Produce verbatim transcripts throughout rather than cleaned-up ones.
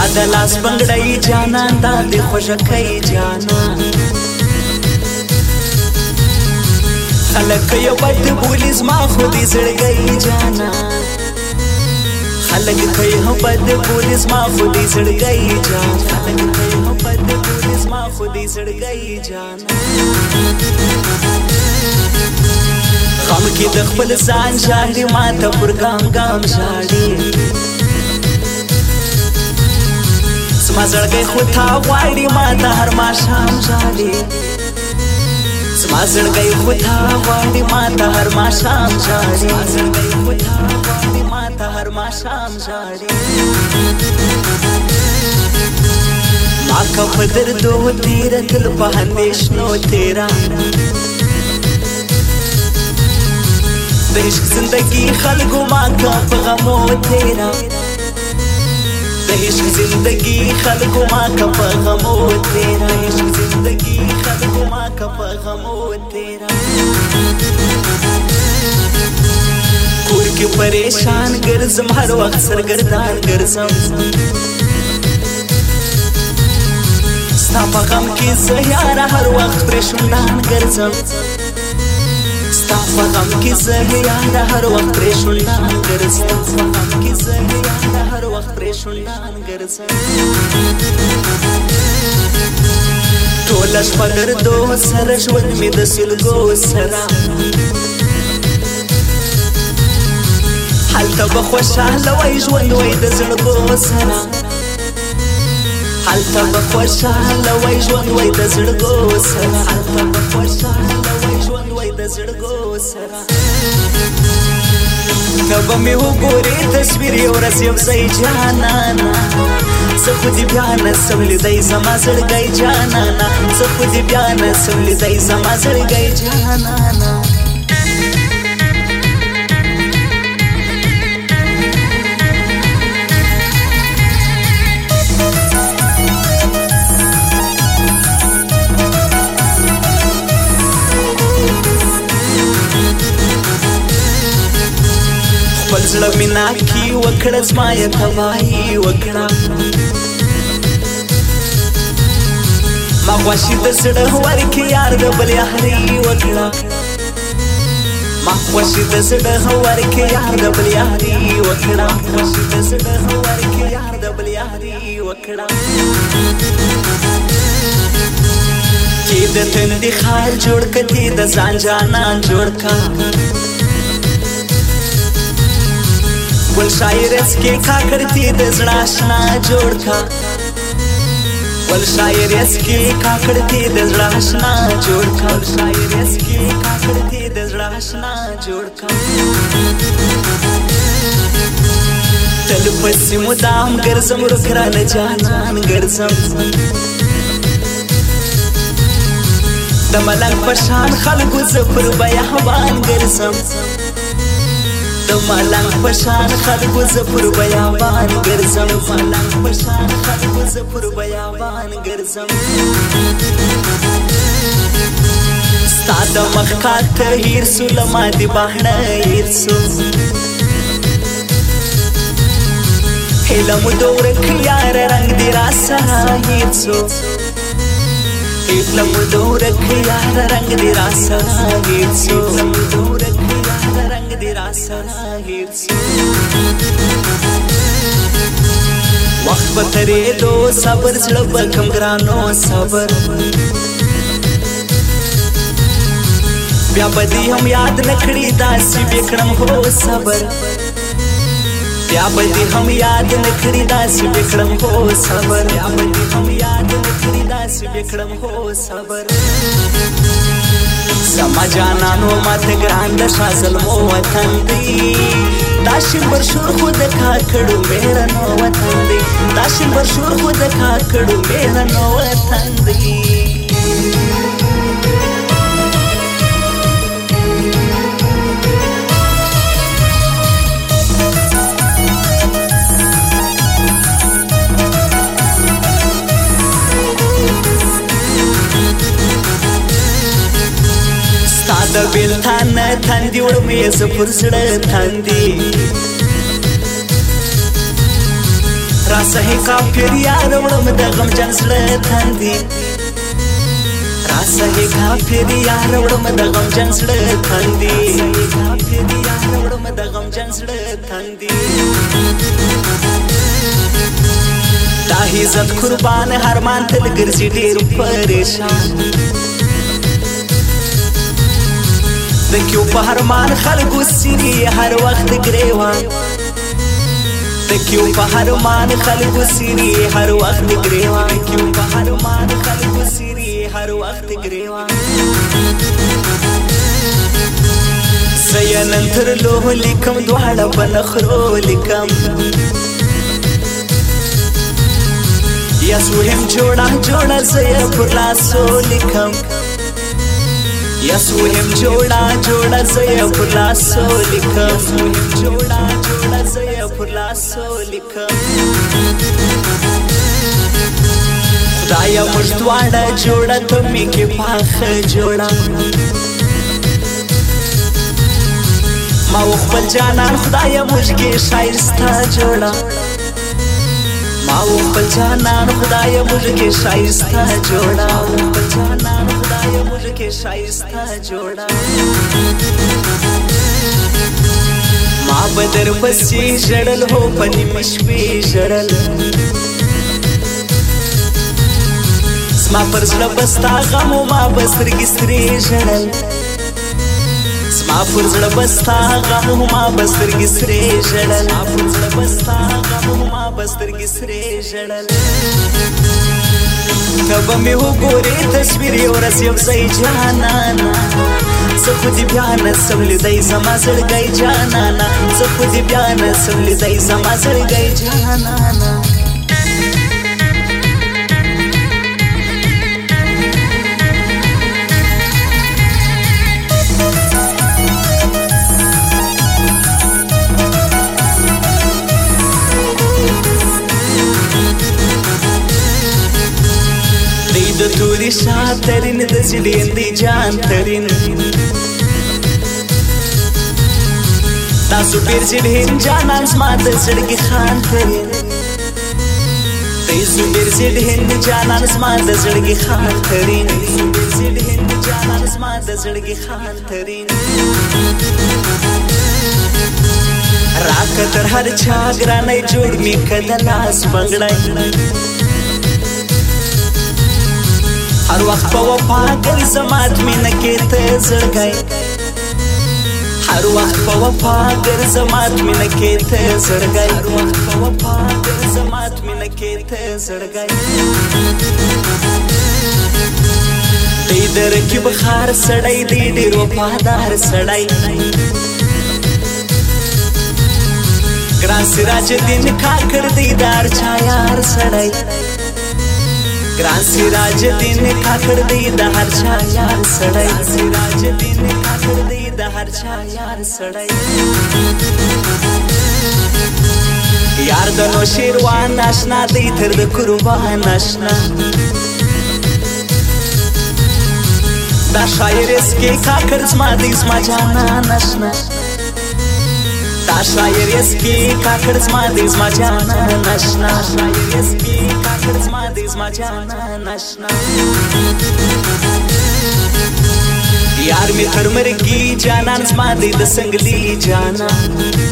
د لاس بنګړی جانان دا د خوشکۍ جانان خلک یو بد بولی زما خو دې زړګۍ جانان خلک یو بد بولی زما خو دې زړګۍ جانان خلک یو بد بولی زما خو دې زړګۍ جانان غم کې د خپل ځان ژاړي ماته پر ګام ګام ژاړي زما زړګی خو تا غواړي ماته هر ماښام ژاړي زما زړګی خو تا غواړي ماته هر ماښام ژاړي زما زړګی خو تا غواړي ماته هر ماښام ژاړي ما که په دردو تېره تل په اندېښنو تېره د عشق زندګي خلکو ما که په غمو تېره د عشق زندگی خلقو ما کا پا غمو تیرا عشق زندگی خلقو ما کا پا غمو تیرا کور کی پریشان گرزم ہر وقت سرگردان گرزم ستا پا غم کی زیارہ ہر وقت پریشندان گرزم ستا پا غم کی زیارہ ہر وقت پریشندان گرزم ستا غم کی زیارہ هر وخت پریشندان ګرځم ټوله شپه دردو سره ژوند مې د سلګو سره هلته به خوشحاله وای ژوند وای د زړګو سره هلته به خوشحاله وای ژوند وای د زړګو سره هلته به خوشحاله وای ژوند وای د زړګو سره تبه مې وګورې تصویر یو ورځ یو ځای جانانا زه خو دې بیا نسم لیدی زما زړګی جانانا زه خو دې بیا نسم لیدی زما زړګی جانانا خپل زړه مې ناکي وکړه زما یې تباهي وکړه ما خواشي د زړه ورکې یار د بل یاري وکړه ما خواشي د زړه ورکې یار د بل یاري وکړه خواشي د زړه ورکې یار د بل یاري وکړه چې د تندې خال جوړ کړې د ځان جانان جوړ کا ول شاعر اس کے کاکڑتی د زړه آشنا جوړ کا ول شاعر اس کے کاکڑتی د زړه آشنا جوړ کا ول شاعر اس کے کاکڑتی د زړه آشنا جوړ کا تل پسې مدام ګرځم رکرانه جانان ګرځم د ملنګ په شان خلکو زه پر بیابان ګرځم د ملنګ په شان خلکو زه پر بیابان ګرځم ملنګ په شان خلکو زه پر بیابان ګرځم ستا د مخ خاطر هیر سو لما د باڼه هیر سو هیله مو د ورک یار رنګ دې راسره هیر سو هیله مو د ورک یار رنګ دې راسره هیر سو هیله مو د ورک یار رنګ دې راسره هیر سو وخت به تېرېدو صبر زړه به کم ګرانو صبر بیا به دې هم یاد نه کړي داسې بې کړم هو صبر بیا به دې هم یاد نه کړي داسې بې کړم هو صبر بیا به دې هم یاد نه کړي داسې بې کړم هو صبر زما جانانو ماته ګران د شاه زلمو وطن دی دا شمبر شور خو د کاکړو مېړنو وطن دی دا شمبر شور خو د کاکړو مېړنو وطن دی د بیلتان تندې وړمې زه پر زړه تندې راسه کافر یار وړم د غمجن زړه تندي راسه کافر یار وړم د غمجن زړه تندي کافر یار وړم د غمجن زړه تندي دا عزت قربان هرمان تل ګرځي ډېر پریشان د کیو په هرمان خلکو سینې هر وخت ګریوان د کیو په هرمان خلکو سینې هر وخت ګریوان کیو په هرمان خلکو سینې هر وخت ګریوان زه نن تر لوهو لیکم دواړه په نخرو لیکم یا سوهم جوړه جوړه زه یې پر لاسو لیکم یا سوهم جوړه جوړه زه یې پر لاسو لیکم سوهم جوړه جوړه زه یې پر لاسو لیکم خدایا موږ دواړه جوړه ته مې کې پاخه جوړه ما و خپل جانان خدایا موږ کې شایسته جوړه ما و خپل جانان خدایا موږ کې شایسته جوړه خپل جانان خدایا موږ کې شایسته جوړه ما بدر پسې ژړل هو په نیمه شپې ژړل زما پر زړه بستا غم و ما به سترګې سرې ژړل زما پر زړه بستا غم و ما به سترګې سرې ژړل زما پر زړه بستا غم و ما به سترګې سرې ژړل ته به مې وګورې تصویر یو ورځ یو ځای جانانه زه خو دې بیا نسم لیدی زما زړګی جانانه زه خو دې بیا نسم لیدی زما زړګی جانانه د توري شاترین د زړین دی جان ترین تاسو ډېر زړین جانان زما د زړګي خان ترین تاسو ډېر زړین جانان زما د زړګي خان ترین تاسو ډېر زړین جانان زما د زړګي خان ترین راکه تر هر چا ګرانۍ جوړ می کده لاس بنګړی هر وخت په وفا ګرځمات مینه کې ته زړګی هر وخت په وفا ګرځمات مینه کې ته زړګی هر وخت په وفا ګرځمات مینه کې ته زړګی دی درکې بخار سړی دی ډېر وفادار سړی ګران سراج الدین کاکړ دی دار چا یار سړی ګران سراج الدین کاکړ دی د هر چا یار سړی سراج الدین کاکړ دی د هر چا یار سړی یار د نو شیروان آشنا دی تر د قربان آشنا دا شاعر اس کې کاکړ زما دی زما جانان آشنا دا شاعر اس کې کاکړ زما دی زما جانان آشنا شاعر اس کې کاکړ زما دی زما جانان آشنا یار می تر مرګي جانان زما دی د سنگلی جانان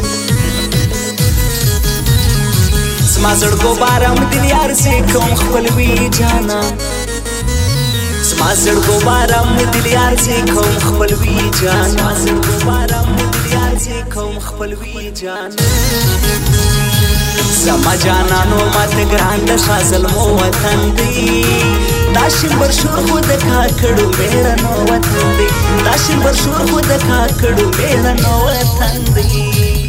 زما زړګو بارم دل یار سي کوم خپل وی جانان زما زړګو بارم دل یار سي کوم خپل وی جانان زړګو بارم دل یار سي کوم خپل وی جانان زما جانانو مات ګران د شازل مو وطن دی داشم برشور خود کاکړو میړه نو وطن دی داشم برشور خود کاکړو میړه نو وطن دی